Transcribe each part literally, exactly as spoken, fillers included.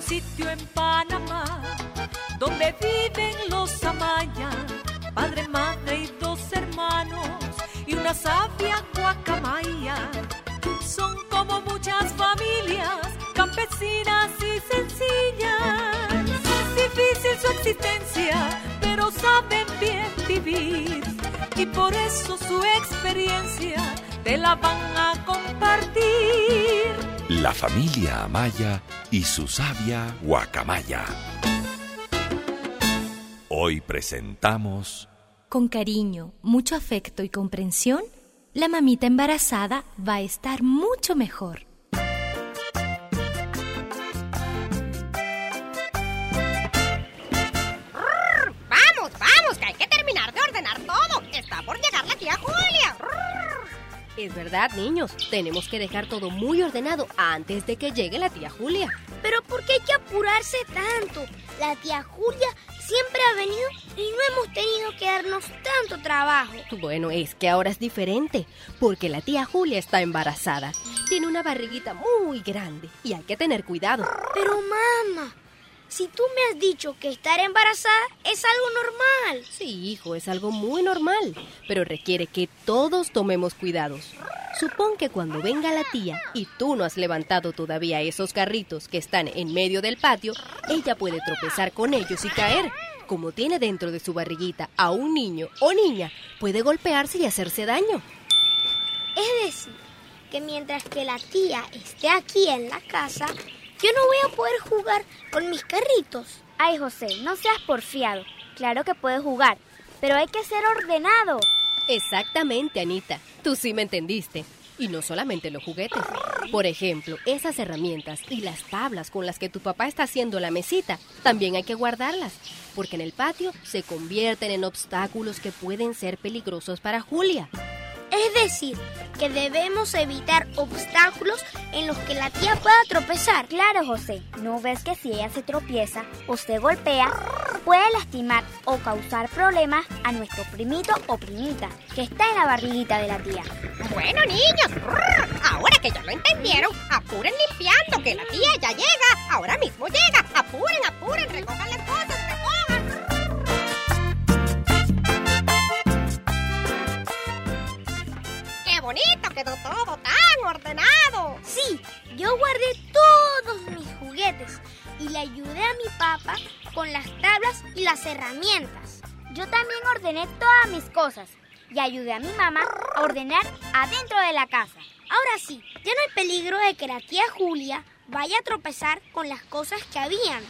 sitio en Panamá donde viven los Amaya, padre, madre y dos hermanos y una sabia guacamaya. Son como muchas familias campesinas y sencillas. Es difícil su existencia, pero saben bien vivir y por eso su experiencia te la van a compartir. La familia Amaya y su sabia guacamaya. Hoy presentamos... Con cariño, mucho afecto y comprensión, la mamita embarazada va a estar mucho mejor. ¡Vamos, vamos! Que hay que terminar de ordenar todo. Está por llegar la tía Julia. Es verdad, niños. Tenemos que dejar todo muy ordenado antes de que llegue la tía Julia. Pero ¿por qué hay que apurarse tanto? La tía Julia siempre ha venido y no hemos tenido que darnos tanto trabajo. Bueno, es que ahora es diferente, porque la tía Julia está embarazada. Tiene una barriguita muy grande y hay que tener cuidado. Pero mamá, si tú me has dicho que estar embarazada es algo normal. Sí, hijo, es algo muy normal, pero requiere que todos tomemos cuidados. Supón que cuando venga la tía y tú no has levantado todavía esos carritos que están en medio del patio, ella puede tropezar con ellos y caer. Como tiene dentro de su barriguita a un niño o niña, puede golpearse y hacerse daño. Es decir, que mientras que la tía esté aquí en la casa, yo no voy a poder jugar con mis carritos. Ay, José, no seas porfiado. Claro que puedes jugar, pero hay que ser ordenado. Exactamente, Anita. Tú sí me entendiste. Y no solamente los juguetes. Por ejemplo, esas herramientas y las tablas con las que tu papá está haciendo la mesita, también hay que guardarlas, porque en el patio se convierten en obstáculos que pueden ser peligrosos para Julia. Es decir, que debemos evitar obstáculos en los que la tía pueda tropezar. Claro, José. ¿No ves que si ella se tropieza o se golpea, puede lastimar o causar problemas a nuestro primito o primita que está en la barriguita de la tía? Bueno, niños, ahora que ya lo entendieron, apuren limpiando, que la tía ya llega. Ahora mismo llega. Apuren, apuren, recojan las cosas, recojan. ¡Qué bonito quedó todo, tan ordenado! Sí, yo guardé todos mis juguetes y le ayudé a mi papá con las tablas y las herramientas. Yo también ordené todas mis cosas y ayudé a mi mamá a ordenar adentro de la casa. Ahora sí, ya no hay peligro de que la tía Julia vaya a tropezar con las cosas que habían.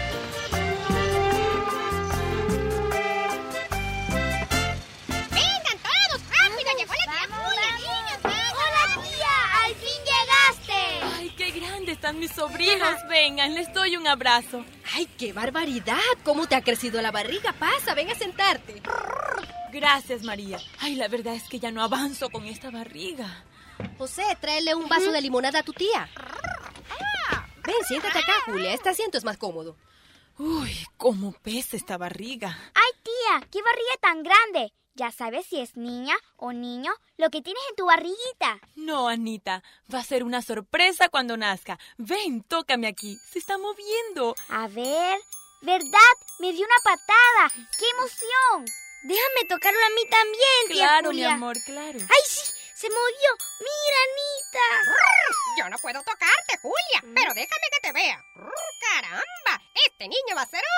¡Vengan todos! ¡Rápido! ¡Llegó la tía Julia! ¡Niños, vengan! ¡Hola, tía! ¡Al fin llegaste! ¡Ay, qué grandes están mis sobrinos! Vengan, les doy un abrazo. ¡Ay, qué barbaridad! ¿Cómo te ha crecido la barriga? Pasa, ven a sentarte. Gracias, María. Ay, la verdad es que ya no avanzo con esta barriga. José, tráele un vaso de limonada a tu tía. Ven, siéntate acá, Julia. Este asiento es más cómodo. Uy, cómo pesa esta barriga. ¡Ay, tía! ¡Qué barriga tan grande! ¿Ya sabes si es niña o niño lo que tienes en tu barriguita? No, Anita. Va a ser una sorpresa cuando nazca. Ven, tócame aquí. Se está moviendo. A ver... ¿Verdad? Me dio una patada. ¡Qué emoción! Déjame tocarlo a mí también, tía Claro, Julia. mi amor, claro. ¡Ay, sí! ¡Se movió! ¡Mira, Anita! Yo no puedo tocarte, Julia, pero déjame que te vea. ¡Caramba! Este niño va a ser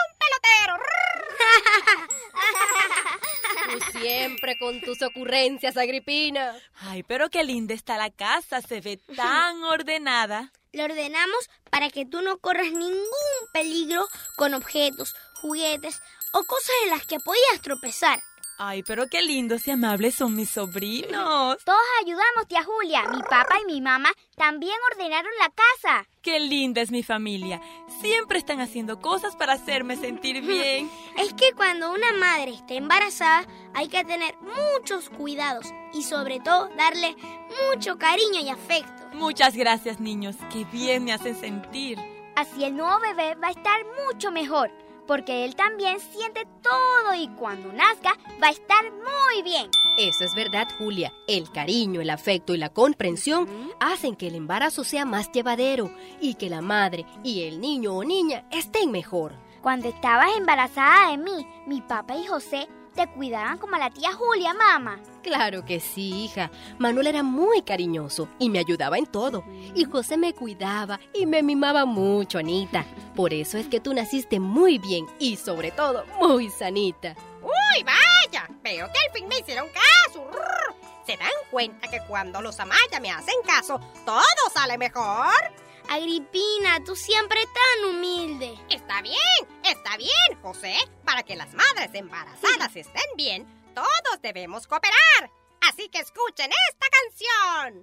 un pelotero. Tú siempre con tus ocurrencias, Agripina. Ay, pero qué linda está la casa. Se ve tan ordenada. Lo ordenamos para que tú no corras ningún peligro con objetos, juguetes o cosas en las que podías tropezar. Ay, pero qué lindos y amables son mis sobrinos. Todos ayudamos, tía Julia. Mi papá y mi mamá también ordenaron la casa. Qué linda es mi familia. Siempre están haciendo cosas para hacerme sentir bien. Es que cuando una madre está embarazada hay que tener muchos cuidados y sobre todo darle mucho cariño y afecto. Muchas gracias, niños. Qué bien me hacen sentir. Así el nuevo bebé va a estar mucho mejor, porque él también siente todo y cuando nazca va a estar muy bien. Eso es verdad, Julia. El cariño, el afecto y la comprensión uh-huh. hacen que el embarazo sea más llevadero y que la madre y el niño o niña estén mejor. Cuando estabas embarazada de mí, mi papá y José te cuidaban como a la tía Julia, mamá. Claro que sí, hija. Manuel era muy cariñoso y me ayudaba en todo. Y José me cuidaba y me mimaba mucho, Anita. Por eso es que tú naciste muy bien y sobre todo muy sanita. ¡Uy, vaya! Veo que al fin me hicieron caso. ¿Se dan cuenta que cuando los Amaya me hacen caso, todo sale mejor? Agripina, tú siempre tan humilde. Está bien, está bien, José. Para que las madres embarazadas estén bien, todos debemos cooperar. Así que escuchen esta canción.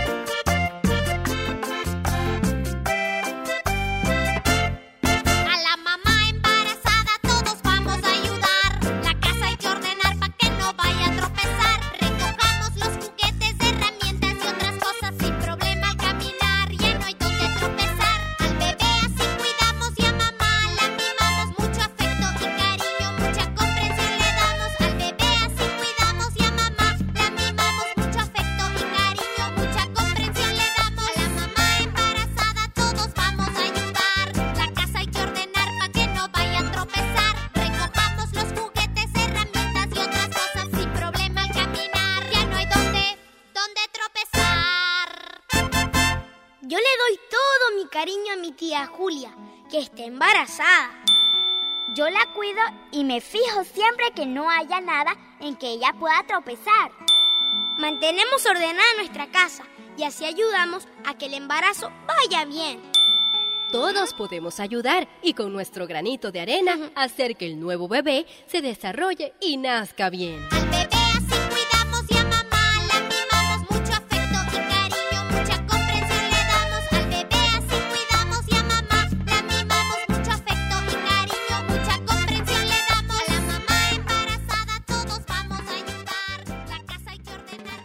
Cariño a mi tía Julia, que está embarazada. Yo la cuido y me fijo siempre que no haya nada en que ella pueda tropezar. Mantenemos ordenada nuestra casa y así ayudamos a que el embarazo vaya bien. Todos podemos ayudar y con nuestro granito de arena uh-huh. hacer que el nuevo bebé se desarrolle y nazca bien. Al bebé así cuidamos y a mamá la mimamos, mucho afecto y cariño, mucha comprensión le damos. Al bebé así cuidamos y a mamá la mimamos, mucho afecto y cariño, mucha comprensión le damos. A la mamá embarazada todos vamos a ayudar, la casa hay que ordenar.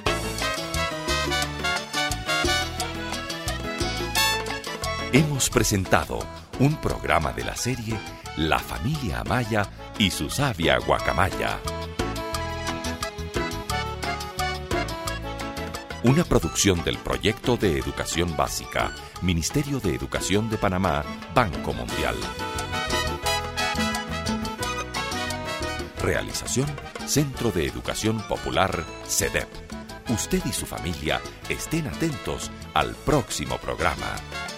Hemos presentado un programa de la serie La Familia Amaya y su sabia guacamaya. Una producción del Proyecto de Educación Básica, Ministerio de Educación de Panamá, Banco Mundial. Realización, Centro de Educación Popular, C E D E P. Usted y su familia estén atentos al próximo programa.